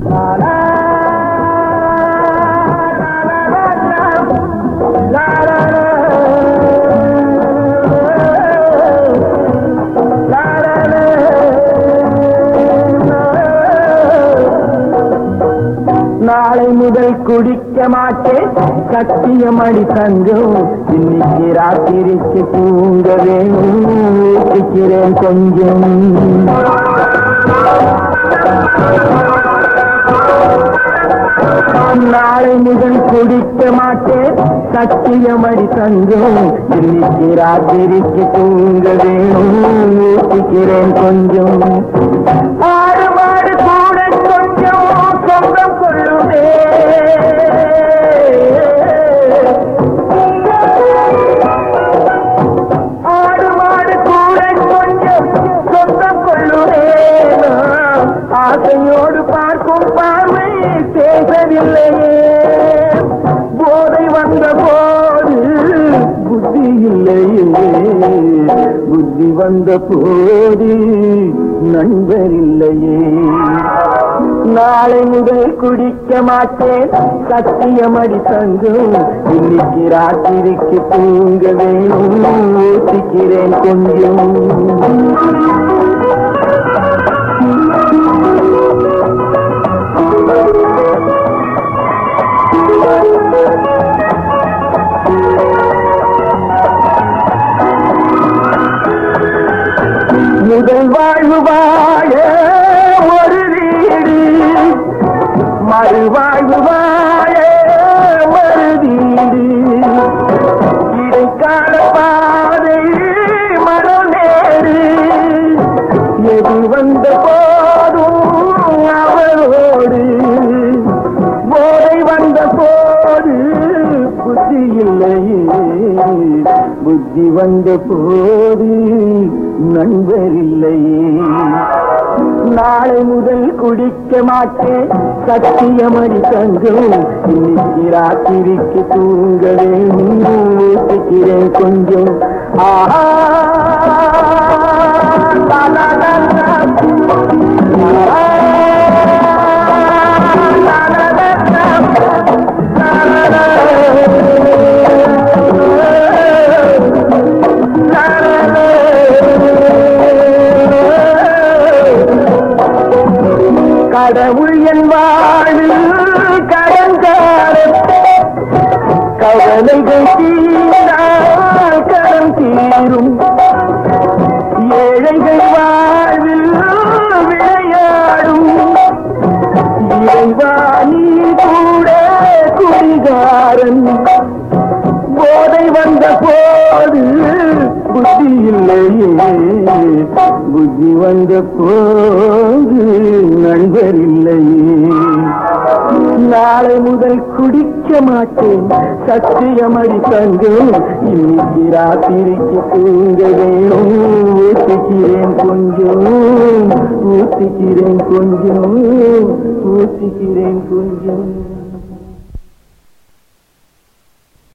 நாளை முதல் குடிக்க மாட்டேன் சத்தியமணி தங்கம் இன்னைக்கு ராத்திரிக்கு தூங்க வேணும் ஊற்றிக்கிறேன் கொஞ்சம் நாளை முதல் குடிக்க மாட்டேன் சத்தியமணி தங்கம் இன்னைக்கு ராத்திரிக்கு தூங்க வேணும் ஊற்றிக்கிறேன் கொஞ்சம் ஆறு மாடு கூட கொஞ்சம் சொந்தம் கொள்ளுமே ஆடு மாடு கூட கொஞ்சம் சொந்தம் கொள்ளுமே ஆசையோடு பார்க்கும் பார்வை பேசவில்லையே போதை வந்த போது புத்தி இல்லையே புத்தி வந்த போது நண்பர் இல்லையே நாளை முதல் குடிக்க மாட்டேன் சத்தியமடி தங்கம் இன்னைக்கு ராத்திரிக்கு தூங்க வேணும் ஊற்றிக்கிறேன் கொஞ்சம் முதல் வாழ்வு வாழ ஒரு வீடு மறுவாழ்வு வாழ மறுவீடு இடைக்கால பாதை மனநேரு எது வந்த போதும் அவரோடு போதை வந்த போது புத்தி இல்லையே புத்தி வந்த போது நண்பர் இல்லையே நாளை முதல் குடிக்க மாட்டேன் சத்தியமணி தங்கம் இன்னைக்கு ராத்திரிக்கு தூங்க வேணும் ஊற்றிக்கிறேன் கொஞ்சம் ஆஹா கடவுள் என் வாழ்வில் கடன்காரன் கவலைகள் தீர்ந்தால் கடன் தீரும் ஏழைகள் வாழ்வில் விளையாடும் இறைவா நீ கூட குடிகாரன் போதை வந்த போது புத்தி இல்லையே புத்தி வந்த போது நண்பர் இல்லையே நாளை முதல் குடிக்க மாட்டேன் சத்தியமடி தங்கம் இன்னைக்கு ராத்திரிக்கு தூங்க வேணும் ஊற்றிக்கிறேன் கொஞ்சம் ஊற்றிக்கிறேன் கொஞ்சம் ஊற்றிக்கிறேன் கொஞ்சம்